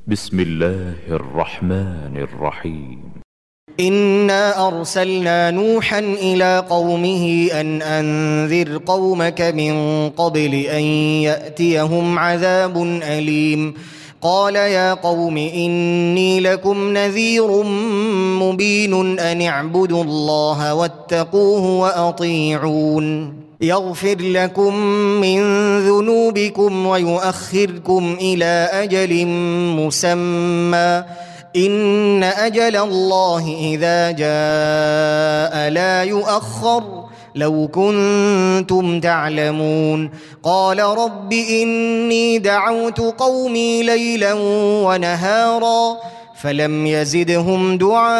بسم الله الرحمن الرحيم. إنا أرسلنا نوحا إلى قومه أن أنذر قومك من قبل أن يأتيهم عذاب أليم. قال يا قوم إني لكم نذير مبين أن اعبدوا الله واتقوه وأطيعون يغفر لكم من ذنوبكم ويؤخركم إلى أجل مسمى إن أجل الله إذا جاء لا يؤخر لو كنتم تعلمون. قال رب إني دعوت قومي ليلا ونهارا فلم يزدهم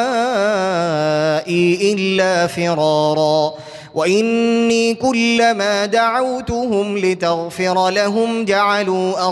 دعائي إلا فرارا وإني كلما دعوتهم لتغفر لهم جعلوا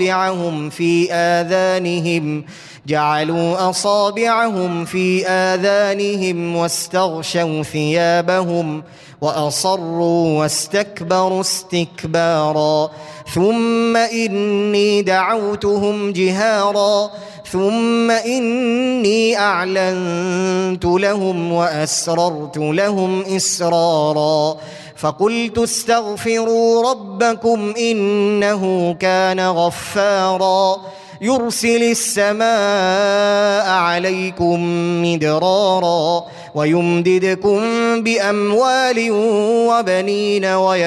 أصابعهم في آذانهم واستغشوا ثيابهم وأصروا واستكبروا استكبارا ثم إني دعوتهم جهارا ثم إني أعلنت لهم وأسررت لهم إسرارا فقلت استغفروا ربكم إنه كان غفارا يرسل السماء عليكم مدرارا ويمددكم بأموال وبنين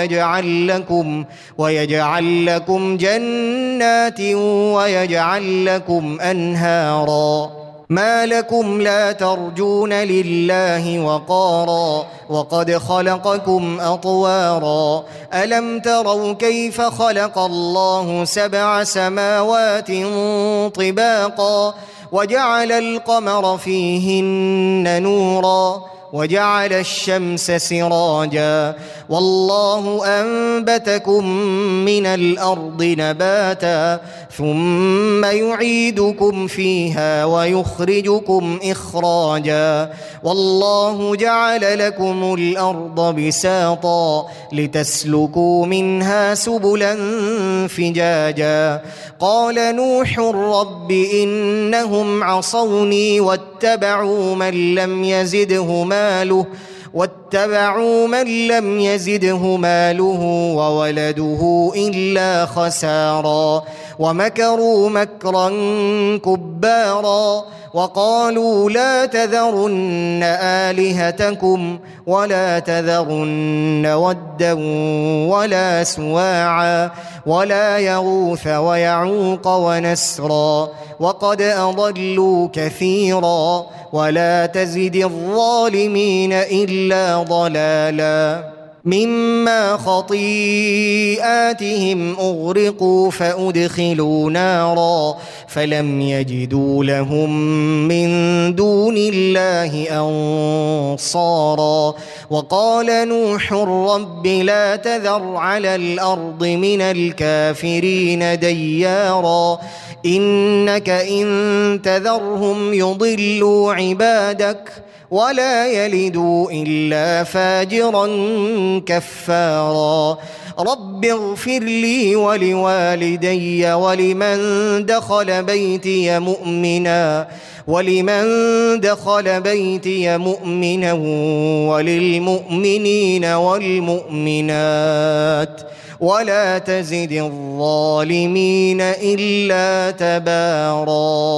ويجعل لكم جنات ويجعل لكم أنهارا ما لكم لا ترجون لله وقارا وقد خلقكم أطوارا ألم تروا كيف خلق الله 7 سماوات طباقا وجعل القمر فيهن نورا وجعل الشمس سراجا والله أنبتكم من الأرض نباتا ثم يعيدكم فيها ويخرجكم إخراجا والله جعل لكم الأرض بساطا لتسلكوا منها سبلا فجاجا قال نوح رب إنهم عصوني واتبعوا من لم يزده ماله وولده إلا خسارا ومكروا مكرا كبارا وقالوا لا تذرن آلهتكم ولا تذرن ودا ولا سواعا ولا يغوث ويعوق ونسرا وقد أضلوا كثيرا ولا تزد الظالمين إلا ضلالا مما خطيئاتهم أغرقوا فأدخلوا نارا فلم يجدوا لهم من دون الله أنصارا وقال نوح رب لا تذر على الأرض من الكافرين ديارا إنك إن تذرهم يضلوا عبادك ولا يلدوا إلا فاجرا كفارا رب اغفر لي ولوالدي ولمن دخل بيتي مؤمنا وللمؤمنين والمؤمنات ولا تزد الظالمين إلا تبارا.